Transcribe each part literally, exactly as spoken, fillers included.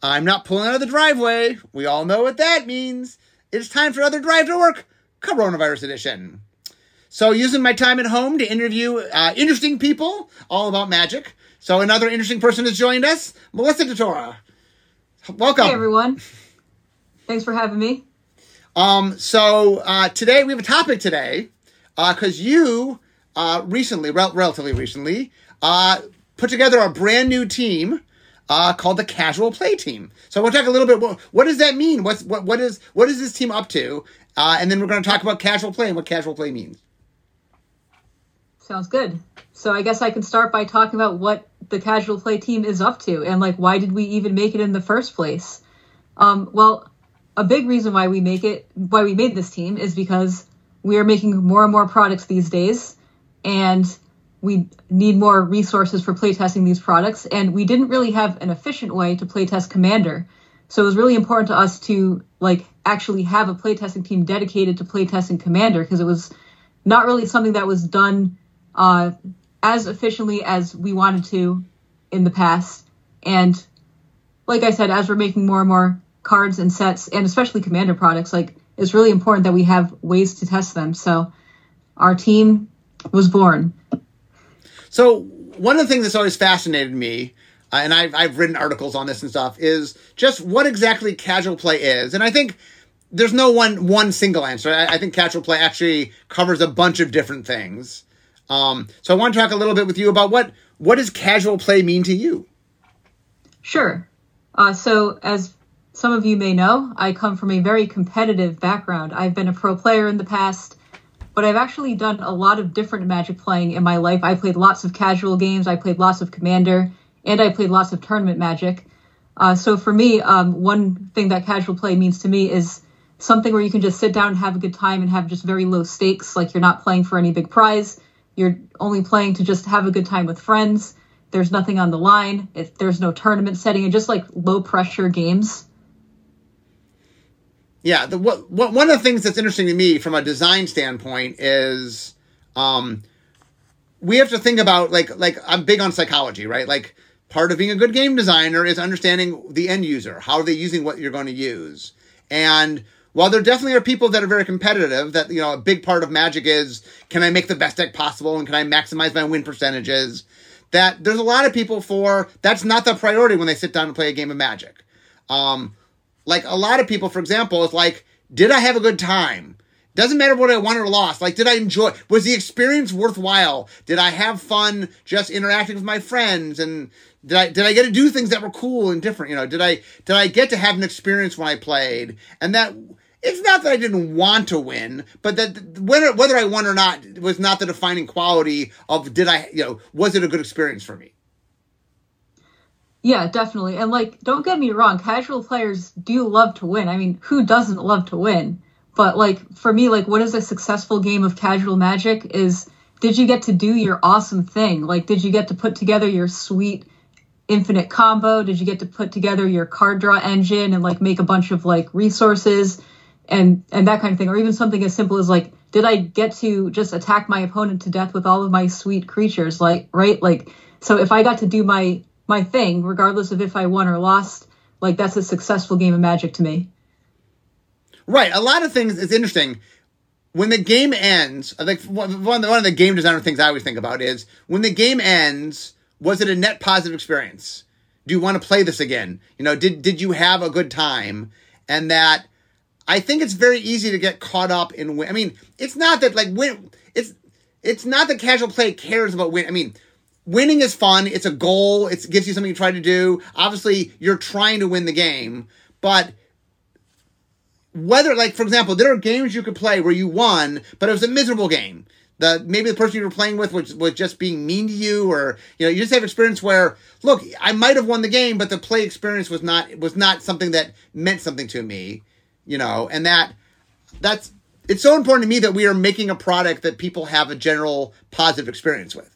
I'm not pulling out of the driveway. We all know what that means. It's time for Other Drive to Work, Coronavirus Edition. So using my time at home to interview uh, interesting people all about Magic. So another interesting person has joined us, Melissa DeTora. Welcome. Hey, everyone. Thanks for having me. Um, so uh, today, we have a topic today, because uh, you uh, recently, rel- relatively recently, uh, put together a brand new team uh, called the Casual Play Team. So we'll talk a little bit, what, what does that mean? What's, what, what is what is this team up to? Uh, and then we're going to talk about casual play and what casual play means. Sounds good. So I guess I can start by talking about what the Casual Play Team is up to and, like, why did we even make it in the first place? Um, well, a big reason why we make it, why we made this team is because we are making more and more products these days, and we need more resources for playtesting these products, and we didn't really have an efficient way to playtest Commander. So it was really important to us to, like, actually have a playtesting team dedicated to playtesting Commander, because it was not really something that was done uh, as efficiently as we wanted to in the past. And like I said, as we're making more and more cards and sets, and especially Commander products, like, it's really important that we have ways to test them. So our team was born. So one of the things that's always fascinated me, uh, and I've, I've written articles on this and stuff, is just what exactly casual play is. And I think there's no one one single answer. I, I think casual play actually covers a bunch of different things. Um, so I want to talk a little bit with you about what, what does casual play mean to you? Sure. Uh, so as some of you may know, I come from a very competitive background. I've been a pro player in the past, but I've actually done a lot of different Magic playing in my life. I played lots of casual games, I played lots of Commander, and I played lots of tournament Magic. Uh, so for me, um, one thing that casual play means to me is something where you can just sit down and have a good time and have just very low stakes, like you're not playing for any big prize. You're only playing to just have a good time with friends. There's nothing on the line. If there's no tournament setting, and just like low pressure games. Yeah, the, what, what, one of the things that's interesting to me from a design standpoint is um, we have to think about, like, like I'm big on psychology, right? Like, part of being a good game designer is understanding the end user. How are they using what you're going to use? And while there definitely are people that are very competitive, that, you know, a big part of Magic is, can I make the best deck possible and can I maximize my win percentages? That there's a lot of people for, that's not the priority when they sit down and play a game of Magic. Um, like a lot of people, for example, is like, did I have a good time? Doesn't matter what I won or lost. Like, did I enjoy, was the experience worthwhile? Did I have fun just interacting with my friends? And did I, did I get to do things that were cool and different? You know, did I, did I get to have an experience when I played? And that, it's not that I didn't want to win, but that whether, whether I won or not was not the defining quality of, did I, you know, was it a good experience for me? Yeah, definitely. And, like, don't get me wrong, casual players do love to win. I mean, who doesn't love to win? But, like, for me, like, what is a successful game of casual Magic is, did you get to do your awesome thing? Like, did you get to put together your sweet infinite combo? Did you get to put together your card draw engine and, like, make a bunch of, like, resources and, and that kind of thing? Or even something as simple as, like, did I get to just attack my opponent to death with all of my sweet creatures? Like, right? Like, so if I got to do my my thing, regardless of if I won or lost, like, that's a successful game of Magic to me. Right. A lot of things, it's interesting. When the game ends, I think one of the, one of the game designer things I always think about is, when the game ends, was it a net positive experience? Do you want to play this again? You know, did, did you have a good time? And that, I think it's very easy to get caught up in win. I mean, it's not that, like, win, it's, it's not that casual play cares about win. I mean, winning is fun. It's a goal. It gives you something to try to do. Obviously, you're trying to win the game. But whether, like, for example, there are games you could play where you won, but it was a miserable game. The maybe the person you were playing with was, was just being mean to you, or, you know, you just have experience where, look, I might have won the game, but the play experience was not was not something that meant something to me, you know, and that that's it's so important to me that we are making a product that people have a general positive experience with.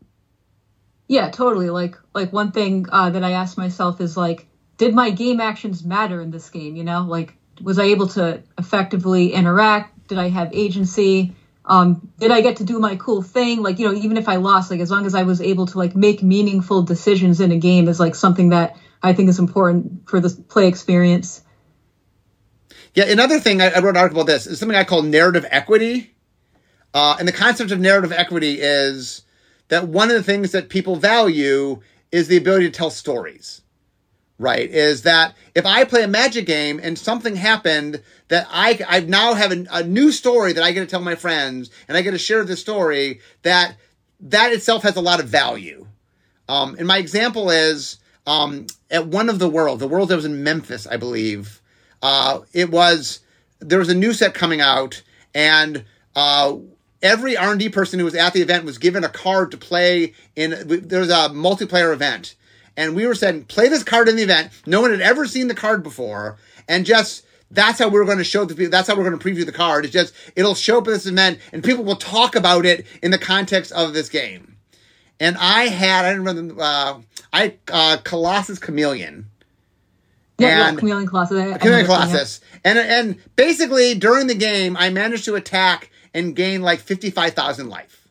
Yeah, totally. Like, like one thing uh, that I asked myself is, like, did my game actions matter in this game? You know, like, was I able to effectively interact? Did I have agency? Um, did I get to do my cool thing? Like, you know, even if I lost, like as long as I was able to like make meaningful decisions in a game is like something that I think is important for the play experience. Yeah, another thing, I, I wrote an article about this, is something I call narrative equity. Uh, and the concept of narrative equity is that one of the things that people value is the ability to tell stories, right? Is that if I play a Magic game and something happened that I, I now have a, a new story that I get to tell my friends and I get to share this story, that that itself has a lot of value. Um, and my example is um, at one of the Worlds, the World that was in Memphis, I believe, uh, it was, there was a new set coming out, and uh, every R and D person who was at the event was given a card to play in. There was a multiplayer event, and we were saying, play this card in the event. No one had ever seen the card before, and just that's how we we're going to show the people. That's how we're going to preview the card. It's just it'll show up at this event, and people will talk about it in the context of this game. And I had I remember uh, I uh, Colossus Chameleon. Yeah, and, yeah, Chameleon Colossus. I, Chameleon Colossus, and and basically during the game, I managed to attack and gain like fifty-five thousand life.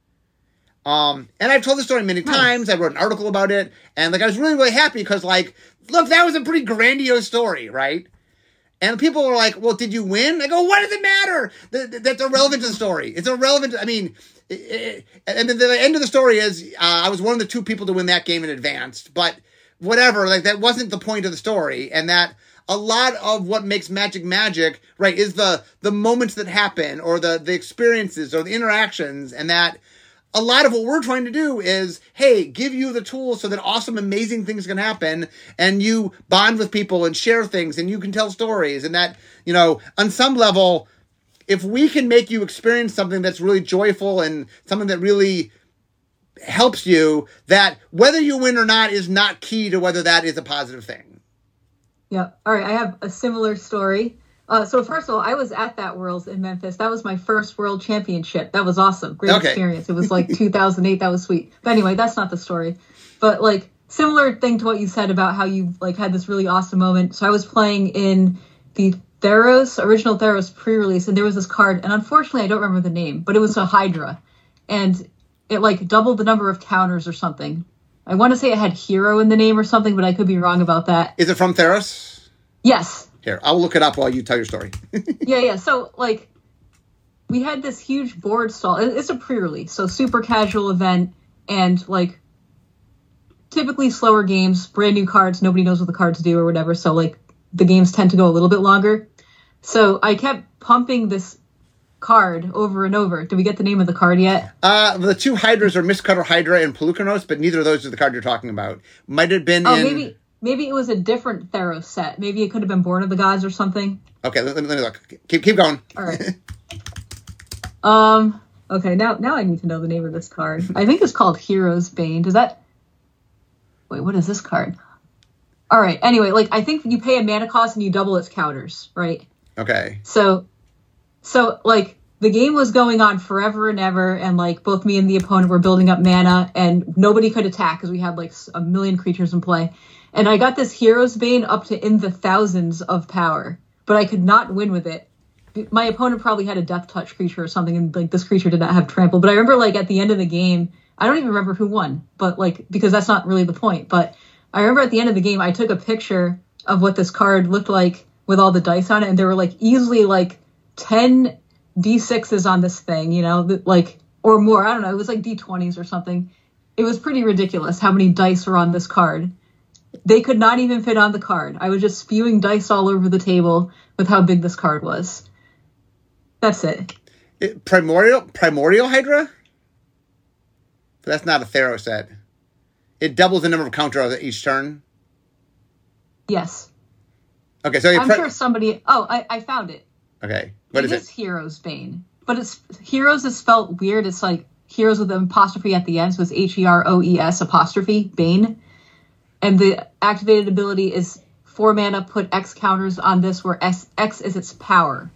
Um, and I've told the story many times. I wrote an article about it, and like I was really, really happy because, like, look, that was a pretty grandiose story, right? And people were like, "Well, did you win?" I go, "What does it matter? That, that's irrelevant to the story. It's irrelevant. To, I mean, it, it, and then the end of the story is uh, I was one of the two people to win that game in advance, but whatever. Like that wasn't the point of the story, and that." A lot of what makes Magic magic, right, is the the moments that happen or the, the experiences or the interactions, and that a lot of what we're trying to do is, hey, give you the tools so that awesome, amazing things can happen, and you bond with people and share things, and you can tell stories, and that, you know, on some level, if we can make you experience something that's really joyful and something that really helps you, that whether you win or not is not key to whether that is a positive thing. Yeah. All right. I have a similar story. Uh, so first of all, I was at that Worlds in Memphis. That was my first World Championship. That was awesome. Great okay. experience. It was like two thousand eight. That was sweet. But anyway, that's not the story. But like similar thing to what you said about how you like had this really awesome moment. So I was playing in the Theros, original Theros pre-release, and there was this card, and unfortunately I don't remember the name, but it was a Hydra, and it like doubled the number of counters or something. I want to say it had Hero in the name or something, but I could be wrong about that. Is it from Theros? Yes. Here, I'll look it up while you tell your story. yeah, yeah. So, like, we had this huge board stall. It's a pre-release, so super casual event, and, like, typically slower games, brand new cards, nobody knows what the cards do or whatever, so, like, the games tend to go a little bit longer. So I kept pumping this card over and over. Did we get the name of the card yet? Uh, the two Hydras are Mistcutter Hydra and Pelucanos, but neither of those are the card you're talking about. Might have been oh, in... maybe maybe it was a different Theros set. Maybe it could have been Born of the Gods or something. Okay, let, let me look. Keep keep going. All right. um. Okay, now now I need to know the name of this card. I think it's called Hero's Bane. Does that... Wait, what is this card? All right, anyway, like, I think you pay a mana cost and you double its counters, right? Okay. So... So, like, the game was going on forever and ever, and, like, both me and the opponent were building up mana, and nobody could attack because we had, like, a million creatures in play. And I got this Hero's Bane up to in the thousands of power, but I could not win with it. My opponent probably had a Death Touch creature or something, and, like, this creature did not have trample. But I remember, like, at the end of the game, I don't even remember who won, but, like, because that's not really the point. But I remember at the end of the game, I took a picture of what this card looked like with all the dice on it, and there were, like, easily, like, ten D sixes on this thing, you know, like, or more. I don't know. It was like D twenties or something. It was pretty ridiculous how many dice were on this card. They could not even fit on the card. I was just spewing dice all over the table with how big this card was. That's it. it Primordial Primordial Hydra? That's not a Theros set. It doubles the number of counters each turn? Yes. Okay, so... I'm pre- sure somebody... Oh, I, I found it. Okay. What it is it? It is Hero's Bane. But it's Heroes is spelled weird. It's like Heroes with an apostrophe at the end. So it's H E R O E S apostrophe Bane. And the activated ability is four mana, put X counters on this where S, X is its power.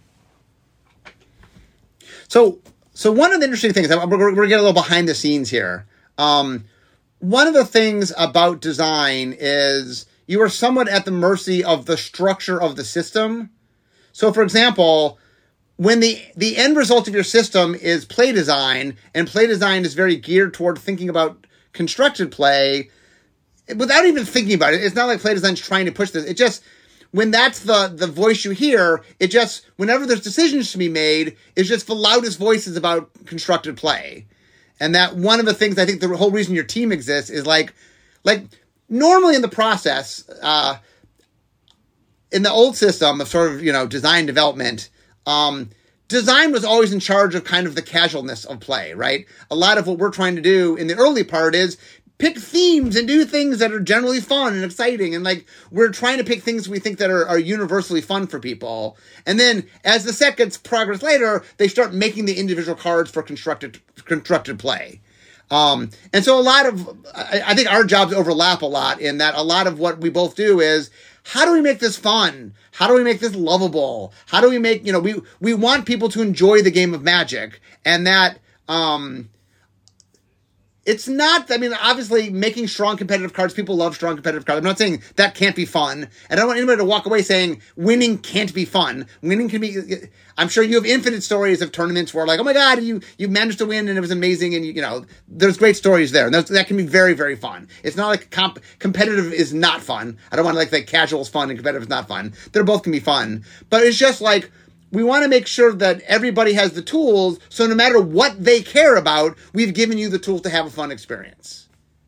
So so one of the interesting things, we're, we're going to get a little behind the scenes here. Um, one of the things about design is you are somewhat at the mercy of the structure of the system. So, for example, when the, the end result of your system is play design, and play design is very geared toward thinking about constructed play, without even thinking about it, it's not like play design's trying to push this. It just, when that's the, the voice you hear, it just, whenever there's decisions to be made, it's just the loudest voices about constructed play. And that one of the things, I think the whole reason your team exists is like, like normally in the process, uh, in the old system of sort of, you know, design development, um, design was always in charge of kind of the casualness of play, right? A lot of what we're trying to do in the early part is pick themes and do things that are generally fun and exciting. And like, we're trying to pick things we think that are, are universally fun for people. And then as the set gets progress later, they start making the individual cards for constructed, constructed play. Um, and so a lot of, I, I think our jobs overlap a lot in that a lot of what we both do is, how do we make this fun? How do we make this lovable? How do we make, you know, we, we want people to enjoy the game of Magic, and that, um, it's not, I mean, obviously making strong competitive cards, people love strong competitive cards. I'm not saying that can't be fun. And I don't want anybody to walk away saying winning can't be fun. Winning can be, I'm sure you have infinite stories of tournaments where like, oh my God, you, you managed to win and it was amazing. And you, you know, there's great stories there. And that can be very, very fun. It's not like comp, competitive is not fun. I don't want to like, like casual is fun and competitive is not fun. They're both can be fun, but it's just like, we want to make sure that everybody has the tools, so no matter what they care about, we've given you the tools to have a fun experience.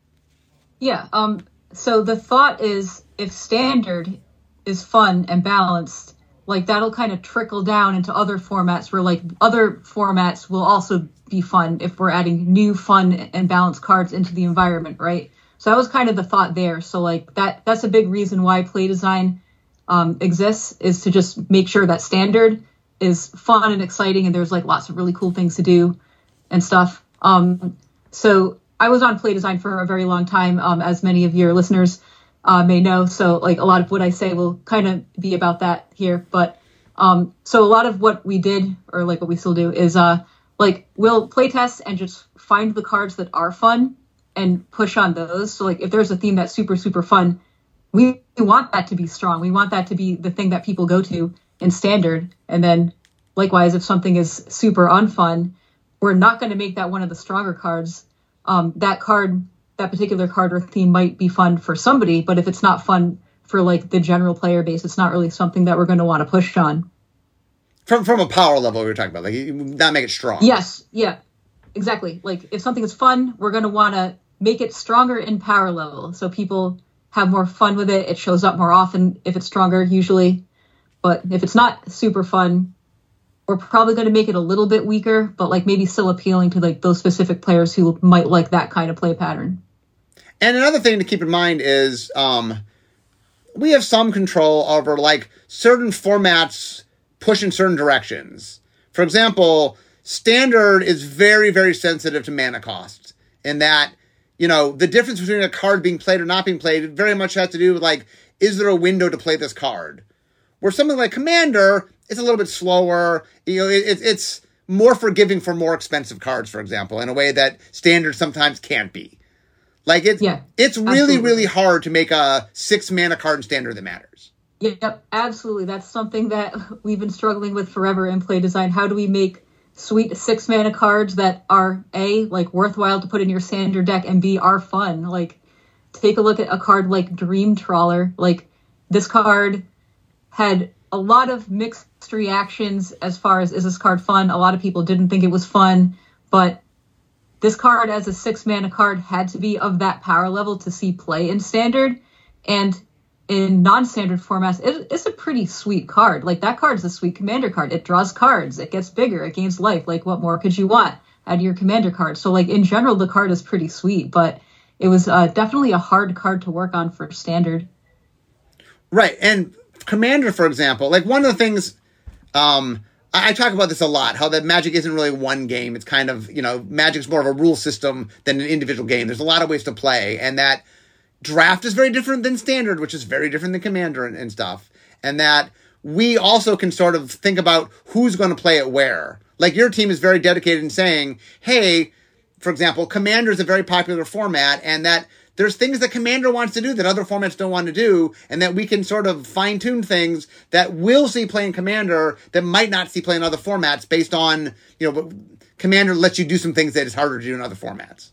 Yeah, um, so the thought is, if standard is fun and balanced, like that'll kind of trickle down into other formats where like other formats will also be fun if we're adding new fun and balanced cards into the environment, right? So that was kind of the thought there. So like that that's a big reason why play design um, exists, is to just make sure that standard is fun and exciting, and there's like lots of really cool things to do and stuff. Um, so I was on play design for a very long time, um, as many of your listeners uh, may know. So like a lot of what I say will kind of be about that here. But um, so a lot of what we did, or like what we still do, is uh, like we'll play test and just find the cards that are fun and push on those. So like if there's a theme that's super, super fun, we want that to be strong. We want that to be the thing that people go to in standard. And then likewise, if something is super unfun, we're not going to make that one of the stronger cards. Um, that card, that particular card or theme might be fun for somebody, but if it's not fun for like the general player base, it's not really something that we're going to want to push on. From from a power level we were talking about, like not make it strong. Yes, yeah, exactly. Like if something is fun, we're going to want to make it stronger in power level, so people have more fun with it. It shows up more often if it's stronger, usually. But if it's not super fun, we're probably going to make it a little bit weaker, but like maybe still appealing to like those specific players who might like that kind of play pattern. And another thing to keep in mind is um, we have some control over like certain formats push in certain directions. For example, standard is very, very sensitive to mana costs, in that, you know, the difference between a card being played or not being played very much has to do with like, is there a window to play this card? Where something like Commander, it's a little bit slower. You know, it, it's more forgiving for more expensive cards, for example, in a way that standard sometimes can't be. Like it's yeah, it's really, absolutely. really hard to make a six mana card in standard that matters. Yep, absolutely. That's something that we've been struggling with forever in play design. How do we make sweet six mana cards that are A, like worthwhile to put in your standard deck, and B, are fun? Like, take a look at a card like Dream Trawler. Like, this card had a lot of mixed reactions as far as, is this card fun? A lot of people didn't think it was fun, but this card as a six mana card had to be of that power level to see play in standard. And in non-standard formats, it, it's a pretty sweet card. Like, that card's a sweet commander card. It draws cards. It gets bigger. It gains life. Like, what more could you want out of your commander card? So, like, in general, the card is pretty sweet, but it was uh, definitely a hard card to work on for standard. Right, and Commander, for example, like one of the things, um, I, I talk about this a lot, how that Magic isn't really one game. It's kind of, you know, Magic's more of a rule system than an individual game. There's a lot of ways to play, and that draft is very different than standard, which is very different than Commander and, and stuff. And that we also can sort of think about who's going to play it where. Like, your team is very dedicated in saying, hey, for example, Commander is a very popular format, and that there's things that Commander wants to do that other formats don't want to do, and that we can sort of fine tune things that we'll see play in Commander that might not see play in other formats based on, you know, Commander lets you do some things that is harder to do in other formats.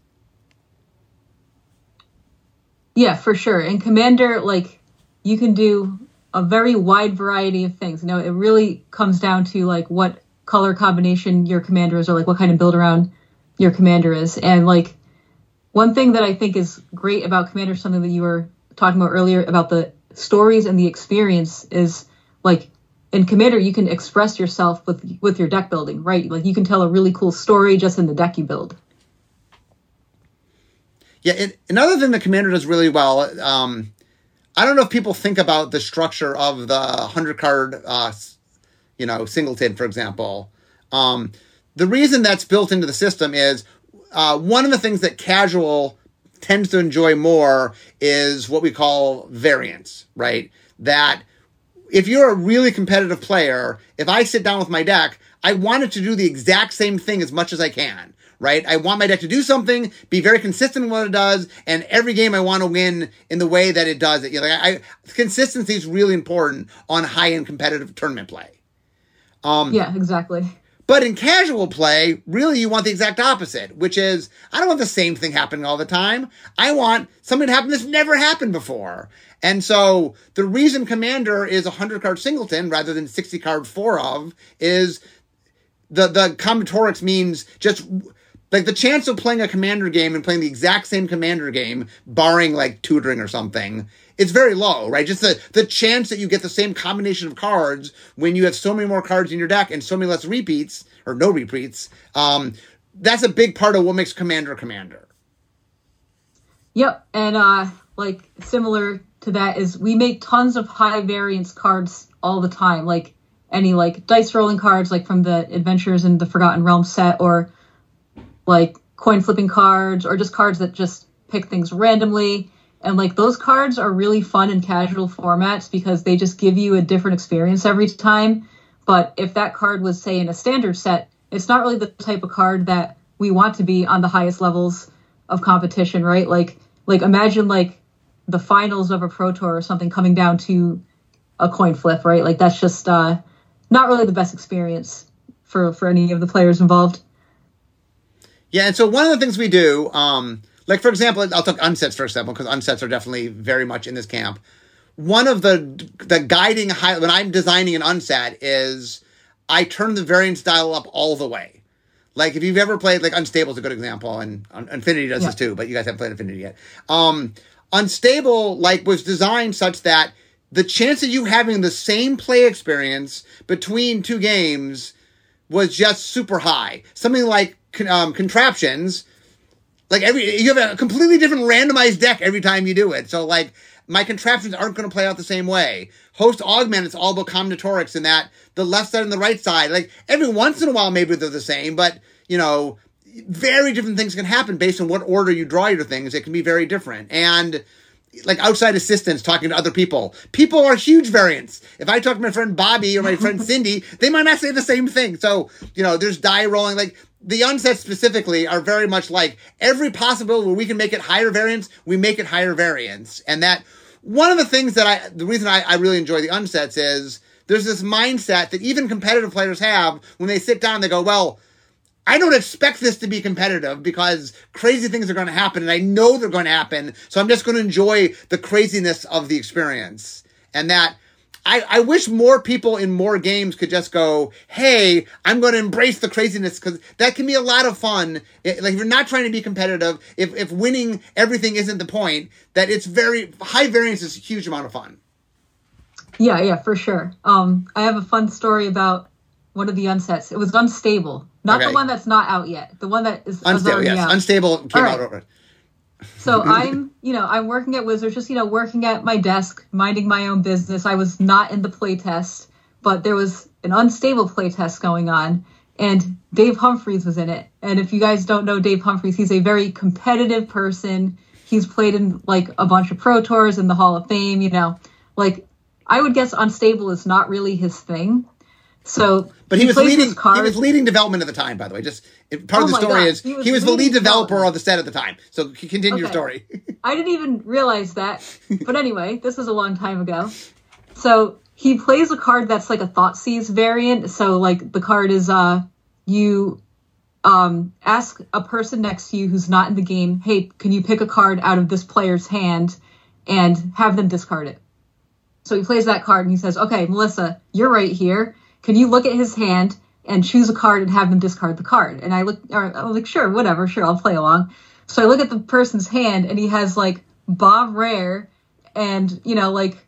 Yeah, for sure. In Commander, like, you can do a very wide variety of things. You know, it really comes down to like what color combination your commander is, or like what kind of build around your commander is. And like one thing that I think is great about Commander, something that you were talking about earlier about the stories and the experience, is like in Commander you can express yourself with with your deck building, right? Like you can tell a really cool story just in the deck you build. Yeah, and another thing that Commander does really well, um, I don't know if people think about the structure of the one hundred card, uh, you know, singleton, for example. Um, the reason that's built into the system is uh, one of the things that casual tends to enjoy more is what we call variance, right? That if you're a really competitive player, if I sit down with my deck, I want it to do the exact same thing as much as I can. Right? I want my deck to do something, be very consistent in what it does, and every game I want to win in the way that it does it. You know, like I, consistency is really important on high-end competitive tournament play. Um, yeah, exactly. But in casual play, really you want the exact opposite, which is, I don't want the same thing happening all the time. I want something to happen that's never happened before. And so the reason Commander is a one hundred card singleton rather than sixty card four of is the, the combinatorics means just... Like, the chance of playing a Commander game and playing the exact same Commander game, barring, like, tutoring or something, it's very low, right? Just the, the chance that you get the same combination of cards when you have so many more cards in your deck and so many less repeats, or no repeats, um, that's a big part of what makes Commander Commander. Yep, and, uh, like, similar to that is we make tons of high variance cards all the time, like any, like, dice rolling cards, like from the Adventures in the Forgotten Realms set, or like coin flipping cards, or just cards that just pick things randomly. And like those cards are really fun in casual formats because they just give you a different experience every time. But if that card was, say, in a standard set, it's not really the type of card that we want to be on the highest levels of competition, right? Like, like imagine like the finals of a Pro Tour or something coming down to a coin flip, right? Like that's just uh, not really the best experience for, for any of the players involved. Yeah, and so one of the things we do, um, like, for example, I'll talk unsets, for example, because unsets are definitely very much in this camp. One of the the guiding, high, when I'm designing an unset, is I turn the variance dial up all the way. Like, if you've ever played, like, Unstable is a good example, and Infinity does yeah. this too, but you guys haven't played Infinity yet. Um, Unstable, like, was designed such that the chance of you having the same play experience between two games was just super high. Something like Um, contraptions, like every, you have a completely different randomized deck every time you do it. So like my contraptions aren't going to play out the same way. Host Augment, it's all about combinatorics in that the left side and the right side, like every once in a while, maybe they're the same, but you know, very different things can happen based on what order you draw your things. It can be very different. And like outside assistants talking to other people. People are huge variants. If I talk to my friend Bobby or my friend Cindy, they might not say the same thing. So, you know, there's die rolling, like, the unsets specifically are very much like every possibility where we can make it higher variance, we make it higher variance. And that, one of the things that I, the reason I, I really enjoy the unsets is there's this mindset that even competitive players have when they sit down, they go, well, I don't expect this to be competitive because crazy things are going to happen and I know they're going to happen. So I'm just going to enjoy the craziness of the experience. And that, I, I wish more people in more games could just go, hey, I'm going to embrace the craziness, because that can be a lot of fun. It, like, if you're not trying to be competitive, if, if winning everything isn't the point, that it's very, high variance is a huge amount of fun. Yeah, yeah, for sure. Um, I have a fun story about one of the unsets. It was Unstable. Not okay. The one that's not out yet. The one that is Unstable, yes. Out. Unstable came right. out over. So I'm, you know, I'm working at Wizards, just, you know, working at my desk, minding my own business. I was not in the playtest, but there was an Unstable playtest going on, and Dave Humphreys was in it. And if you guys don't know Dave Humphreys, he's a very competitive person. He's played in, like, a bunch of Pro Tours in the Hall of Fame, you know. Like, I would guess Unstable is not really his thing. So, but he, he was leading. Card. He was leading development at the time. By the way, just part oh of the story God. is he was, he was the lead developer of the set at the time. So continue okay. your story. I didn't even realize that. But anyway, this was a long time ago. So he plays a card that's like a Thoughtseize variant. So like the card is uh you um ask a person next to you who's not in the game, hey, can you pick a card out of this player's hand and have them discard it? So he plays that card and he says, okay, Melissa, you're right here. Can you look at his hand and choose a card and have them discard the card? And I look, or I'm like, sure, whatever, sure, I'll play along. So I look at the person's hand and he has like Bomb Rare and, you know, like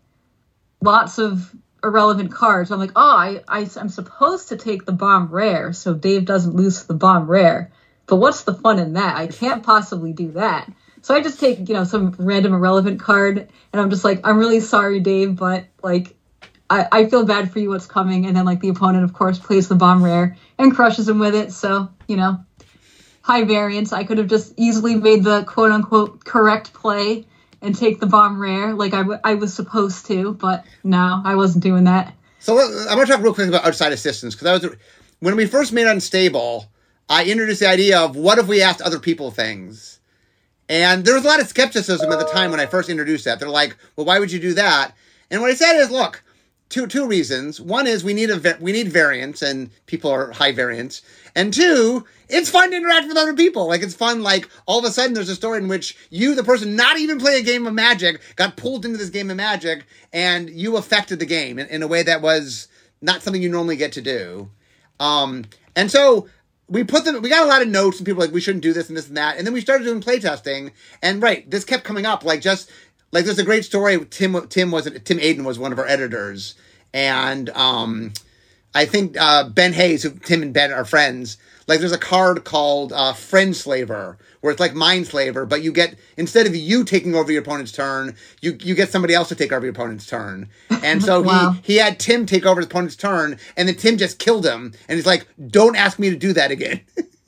lots of irrelevant cards. I'm like, oh, I, I, I'm supposed to take the Bomb Rare so Dave doesn't lose the Bomb Rare. But what's the fun in that? I can't possibly do that. So I just take, you know, some random irrelevant card and I'm just like, I'm really sorry, Dave, but like, I, I feel bad for you what's coming. And then like the opponent, of course, plays the Bomb Rare and crushes him with it. So, you know, high variance. I could have just easily made the quote unquote correct play and take the Bomb Rare like I, w- I was supposed to. But no, I wasn't doing that. So I'm going to talk real quick about outside assistance because I was when we first made Unstable, I introduced the idea of what if we asked other people things? And there was a lot of skepticism at the time when I first introduced that. They're like, well, why would you do that? And what I said is, look, Two two reasons. One is we need a we need variance, and people are high variance. And two, it's fun to interact with other people. Like it's fun. Like all of a sudden, there's a story in which you, the person not even playing a game of Magic, got pulled into this game of Magic, and you affected the game in, in a way that was not something you normally get to do. Um, and so we put them. We got a lot of notes, and people were like we shouldn't do this and this and that. And then we started doing playtesting, and right, this kept coming up. Like just. Like, there's a great story. Tim Tim was Tim Aiden was one of our editors, and um, I think uh, Ben Hayes, who Tim and Ben are friends. Like, there's a card called uh, Friend Slaver, where it's like Mind Slaver, but you get instead of you taking over your opponent's turn, you you get somebody else to take over your opponent's turn. And so wow. he he had Tim take over his opponent's turn, and then Tim just killed him, and he's like, "Don't ask me to do that again."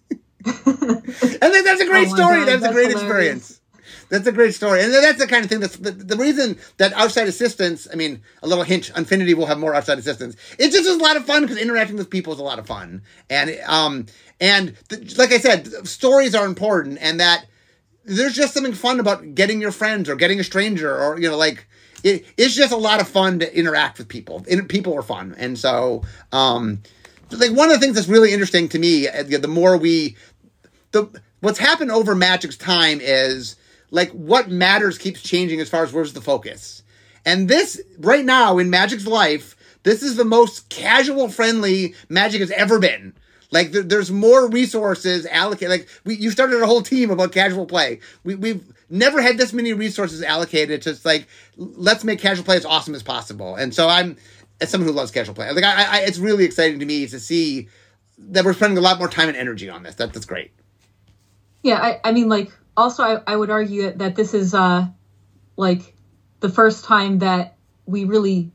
And then that's a great oh story. God, that's, that's a great hilarious. experience. That's a great story. And that's the kind of thing that's the, the reason that outside assistance, I mean, a little hint, Infinity will have more outside assistance. It's just a lot of fun because interacting with people is a lot of fun. And, um, and the, like I said, stories are important and that there's just something fun about getting your friends or getting a stranger or, you know, like it, it's just a lot of fun to interact with people. And people are fun. And so, um, like one of the things that's really interesting to me, the more we, the, what's happened over Magic's time is, like, what matters keeps changing as far as where's the focus. And this, right now, in Magic's life, this is the most casual-friendly Magic has ever been. Like, there, there's more resources allocated. Like, we, you started a whole team about casual play. We, we've never had this many resources allocated to, like, let's make casual play as awesome as possible. And so I'm, as someone who loves casual play, like, I, I, it's really exciting to me to see that we're spending a lot more time and energy on this. That, that's great. Yeah, I, I mean, like, also, I, I would argue that, that this is, uh, like, the first time that we really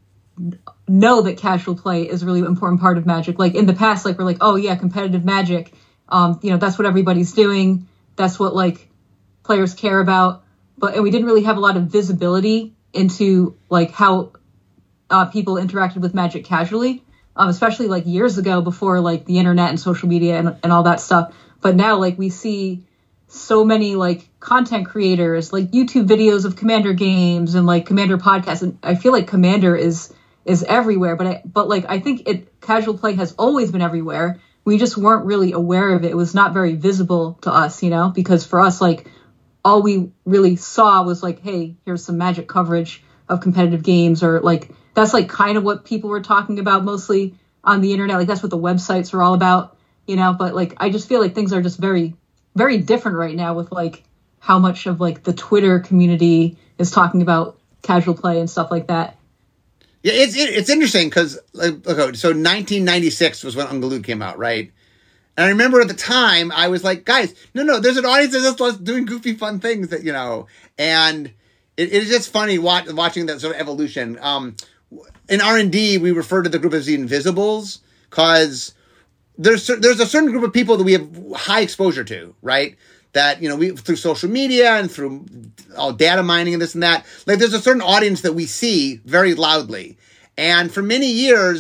know that casual play is a really important part of Magic. Like, in the past, like, we're like, oh, yeah, competitive Magic, um, you know, that's what everybody's doing. That's what, like, players care about. But and we didn't really have a lot of visibility into, like, how uh, people interacted with Magic casually, um, especially, like, years ago before, like, the internet and social media and, and all that stuff. But now, like, we see so many like content creators, like YouTube videos of Commander games and like Commander podcasts. And I feel like Commander is, is everywhere, but I, but like, I think it casual play has always been everywhere. We just weren't really aware of it. It was not very visible to us, you know, because for us, like all we really saw was like, hey, here's some Magic coverage of competitive games, or like, that's like kind of what people were talking about mostly on the internet. Like that's what the websites are all about, you know, but like, I just feel like things are just very, very different right now with like how much of like the Twitter community is talking about casual play and stuff like that. Yeah, it's it, it's interesting because like, okay, so nineteen ninety-six was when Ungaloot came out, right? And I remember at the time I was like, guys, no, no, there's an audience that just loves doing goofy, fun things that you know, and it, it is just funny watch, watching that sort of evolution. Um, in R and D, we refer to the group as the Invisibles because there's there's a certain group of people that we have high exposure to, right? That, you know, we through social media and through all data mining and this and that. Like, there's a certain audience that we see very loudly. And for many years,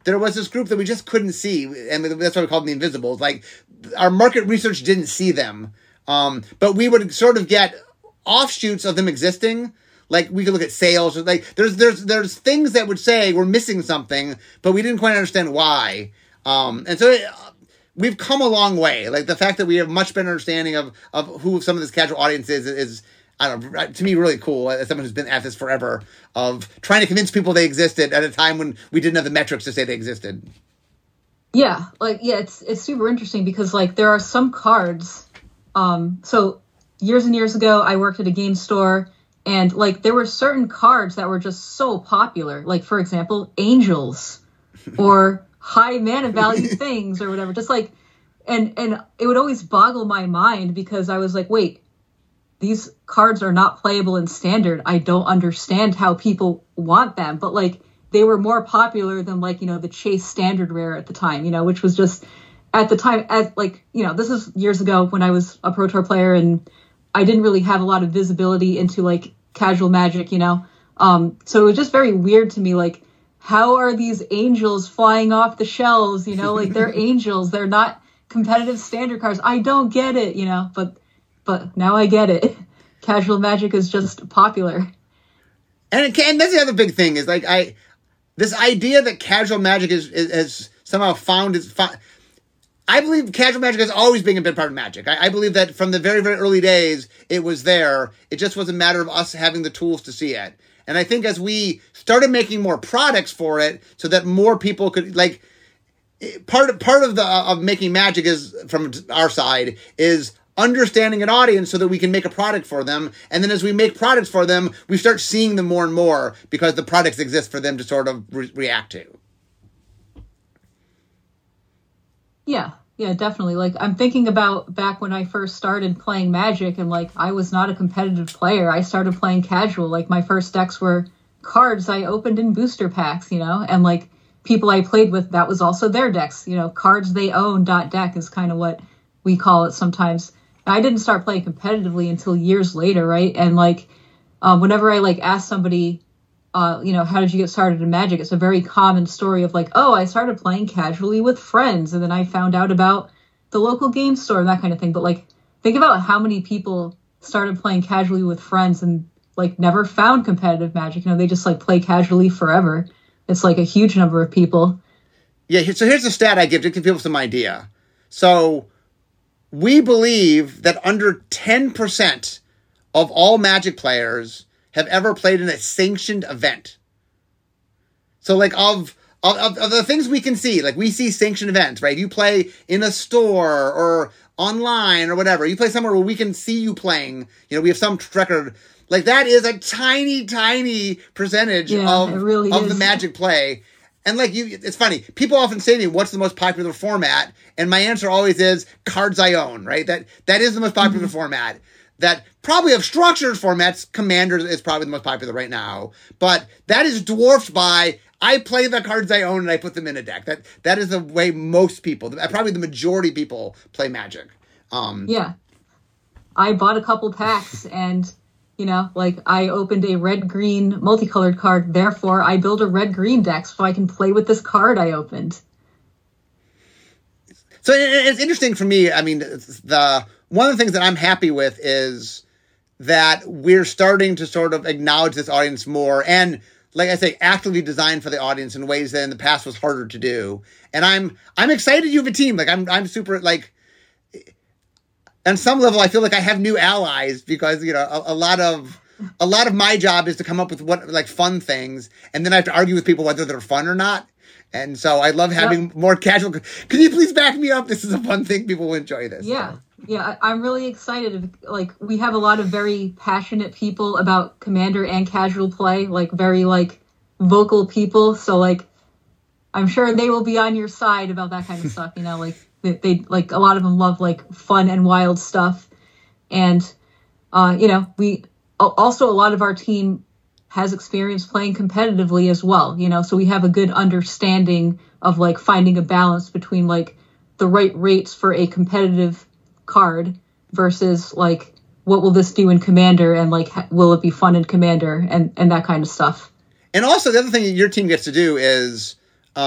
there was this group that we just couldn't see, and that's why we called them the Invisibles. Like, our market research didn't see them, um, but we would sort of get offshoots of them existing. Like, we could look at sales. Like, there's there's there's things that would say we're missing something, but we didn't quite understand why. Um, and so it, we've come a long way. Like, the fact that we have much better understanding of of who some of this casual audience is is. I don't know, to me, really cool as someone who's been at this forever, of trying to convince people they existed at a time when we didn't have the metrics to say they existed. Yeah, like, yeah, it's it's super interesting because, like, there are some cards. Um, so years and years ago, I worked at a game store, and, like, there were certain cards that were just so popular. Like, for example, Angels or high mana value things or whatever. Just like, and and it would always boggle my mind because I was like, wait, these cards are not playable in Standard. I don't understand how people want them. But, like, they were more popular than, like, you know, the Chase Standard Rare at the time, you know, which was just at the time, as like, you know, this is years ago when I was a Pro Tour player and I didn't really have a lot of visibility into, like, casual Magic, you know. Um, so it was just very weird to me, like, how are these angels flying off the shelves, you know, like, they're angels. They're not competitive Standard cards. I don't get it, you know, but But now I get it. Casual Magic is just popular. And it can, and that's the other big thing is, like, I, this idea that casual Magic is, is has somehow found its, I believe casual Magic has always been a big part of Magic. I, I believe that from the very, very early days, it was there. It just was a matter of us having the tools to see it. And I think as we started making more products for it so that more people could, like, part of, part of the, of making Magic is, from our side, is understanding an audience so that we can make a product for them. And then as we make products for them, we start seeing them more and more because the products exist for them to sort of re- react to. Yeah, yeah, definitely. Like, I'm thinking about back when I first started playing Magic and, like, I was not a competitive player. I started playing casual. Like, my first decks were cards I opened in booster packs, you know, and, like, people I played with, that was also their decks, you know, cards they own dot deck is kind of what we call it sometimes. I didn't start playing competitively until years later, right? And, like, uh, whenever I, like, ask somebody, uh, you know, how did you get started in Magic? It's a very common story of, like, oh, I started playing casually with friends, and then I found out about the local game store and that kind of thing. But, like, think about how many people started playing casually with friends and, like, never found competitive Magic. You know, they just, like, play casually forever. It's, like, a huge number of people. Yeah, so here's a stat I give to give people some idea. So we believe that under ten percent of all Magic players have ever played in a sanctioned event. So, like, of, of, of the things we can see, like, we see sanctioned events, right? You play in a store or online or whatever. You play somewhere where we can see you playing. You know, we have some record. Like, that is a tiny, tiny percentage yeah, of, really of is. the Magic play. And, like, you, it's funny. People often say to me, what's the most popular format? And my answer always is cards I own, right? That That is the most popular mm-hmm. format. That probably of structured formats, Commander is probably the most popular right now. But that is dwarfed by, I play the cards I own and I put them in a deck. That That is the way most people, probably the majority of people, play Magic. Um, yeah. I bought a couple packs and, you know, like, I opened a red-green multicolored card. Therefore, I build a red-green deck so I can play with this card I opened. So it's interesting for me. I mean, the one of the things that I'm happy with is that we're starting to sort of acknowledge this audience more and, like I say, actively design for the audience in ways that in the past was harder to do. And I'm I'm excited you have a team. Like, I'm I'm super, like, on some level, I feel like I have new allies because, you know, a, a lot of a lot of my job is to come up with what, like, fun things, and then I have to argue with people whether they're fun or not. And so I love having yep. more casual. Can you please back me up? This is a fun thing. People will enjoy this. Yeah. So. Yeah. I, I'm really excited. Like, we have a lot of very passionate people about Commander and casual play, like, very, like, vocal people. So, like, I'm sure they will be on your side about that kind of stuff. You know, like, they, they like, a lot of them love, like, fun and wild stuff. And, uh, you know, we also, a lot of our team has experience playing competitively as well, you know, so we have a good understanding of, like, finding a balance between, like, the right rates for a competitive card versus, like, what will this do in Commander and, like, will it be fun in Commander and, and that kind of stuff. And also the other thing that your team gets to do is um,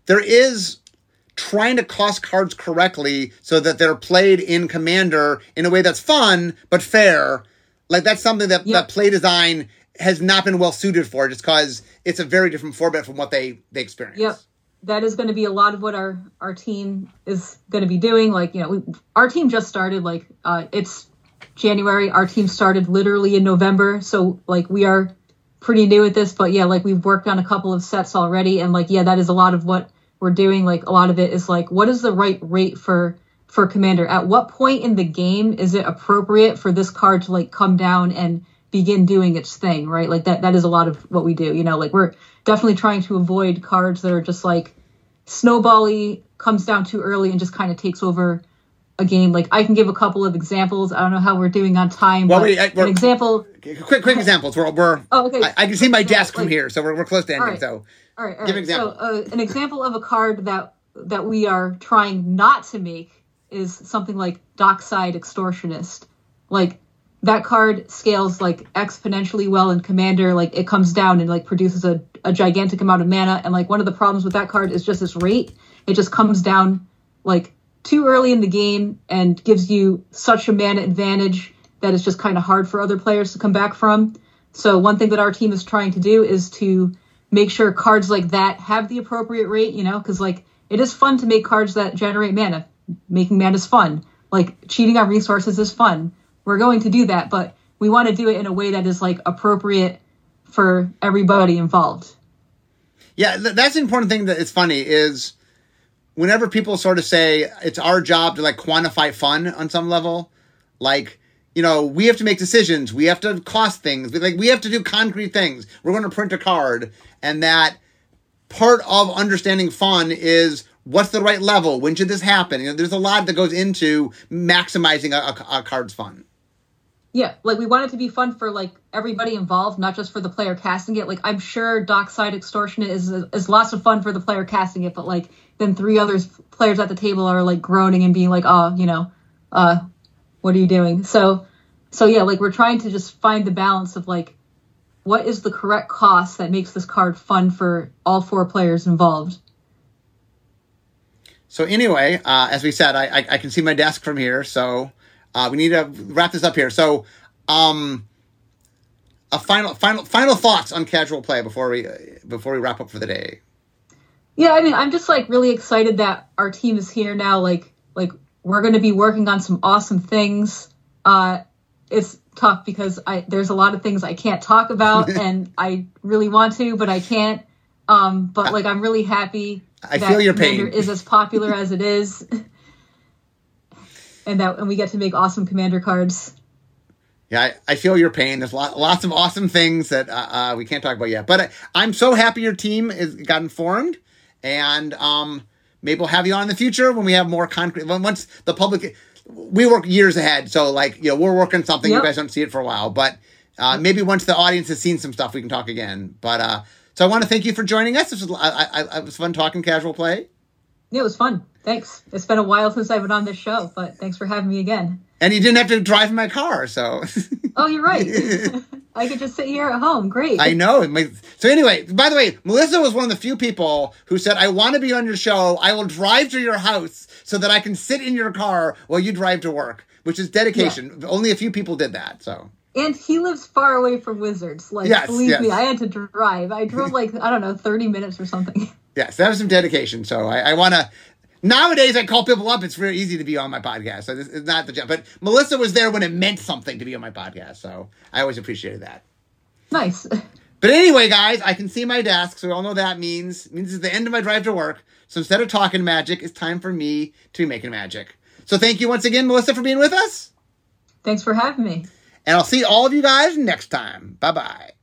there is trying to cost cards correctly so that they're played in Commander in a way that's fun but fair. Like that's something that, yep. that play design has not been well suited for, just because it's a very different format from what they, they experience. Yep. That is going to be a lot of what our, our team is going to be doing. Like, you know, we, our team just started, like, uh, it's January. Our team started literally in November. So, like, we are pretty new at this. But, yeah, like, we've worked on a couple of sets already. And, like, yeah, that is a lot of what we're doing. Like, a lot of it is, like, what is the right rate for, for Commander? At what point in the game is it appropriate for this card to, like, come down and begin doing its thing, right? Like, that that is a lot of what we do. You know, like, we're definitely trying to avoid cards that are just like snowbally, comes down too early and just kind of takes over a game. Like I can give a couple of examples. I don't know how we're doing on time. Well, but wait, I, an example. Quick, quick examples. We're, we're oh, okay. I, I can see my desk like, from here, so we're we're close to ending. All right. So, all right, all give right. an example. So, uh, an example of a card that that we are trying not to make is something like Dockside Extortionist. Like that card scales like exponentially well in Commander. Like it comes down and like produces a, a gigantic amount of mana. And like one of the problems with that card is just its rate. It just comes down like too early in the game and gives you such a mana advantage that it's just kind of hard for other players to come back from. So one thing that our team is trying to do is to make sure cards like that have the appropriate rate, you know, because like it is fun to make cards that generate mana. Making mana is fun. Like cheating on resources is fun. We're going to do that, but we want to do it in a way that is like appropriate for everybody involved. Yeah, th- that's the important thing that is funny is whenever people sort of say it's our job to like quantify fun on some level, like, you know, we have to make decisions. We have to cost things. We, like we have to do concrete things. We're going to print a card, and that part of understanding fun is what's the right level? When should this happen? You know, there's a lot that goes into maximizing a, a, a card's fun. Yeah, like we want it to be fun for like everybody involved, not just for the player casting it. Like I'm sure Dockside Extortion is is lots of fun for the player casting it, but like then three others players at the table are like groaning and being like, oh, you know, uh, what are you doing? So, so yeah, like we're trying to just find the balance of like what is the correct cost that makes this card fun for all four players involved. So anyway, uh, as we said, I, I I can see my desk from here, so. Uh, we need to wrap this up here. So, um, a final, final, final thoughts on casual play before we before we wrap up for the day. Yeah, I mean, I'm just like really excited that our team is here now. Like, like we're going to be working on some awesome things. Uh, it's tough because I there's a lot of things I can't talk about, and I really want to, but I can't. Um, but like, I'm really happy. I that feel your Commander pain. Is as popular as it is. And that, and we get to make awesome Commander cards. Yeah, I, I feel your pain. There's lot, lots of awesome things that uh, uh, we can't talk about yet. But I, I'm so happy your team is gotten formed, and um, maybe we'll have you on in the future when we have more concrete. Once the public, we work years ahead, so like you know we're working something. Yep. You guys don't see it for a while, but uh, maybe once the audience has seen some stuff, we can talk again. But uh, so I want to thank you for joining us. This was I, I, it was fun talking casual play. Yeah, it was fun. Thanks. It's been a while since I've been on this show, but thanks for having me again. And you didn't have to drive in my car, so. Oh, you're right. I could just sit here at home. Great. I know. So anyway, by the way, Melissa was one of the few people who said, I want to be on your show. I will drive to your house so that I can sit in your car while you drive to work, which is dedication. Yeah. Only a few people did that, so. And he lives far away from Wizards. Like, yes, believe yes. me, I had to drive. I drove like, I don't know, thirty minutes or something. Yes, that was some dedication. So I, I want to. Nowadays, I call people up. It's very easy to be on my podcast. So this is not the job. But Melissa was there when it meant something to be on my podcast. So I always appreciated that. Nice. But anyway, guys, I can see my desk. So we all know that means. It means it's the end of my drive to work. So instead of talking magic, it's time for me to be making magic. So thank you once again, Melissa, for being with us. Thanks for having me. And I'll see all of you guys next time. Bye-bye.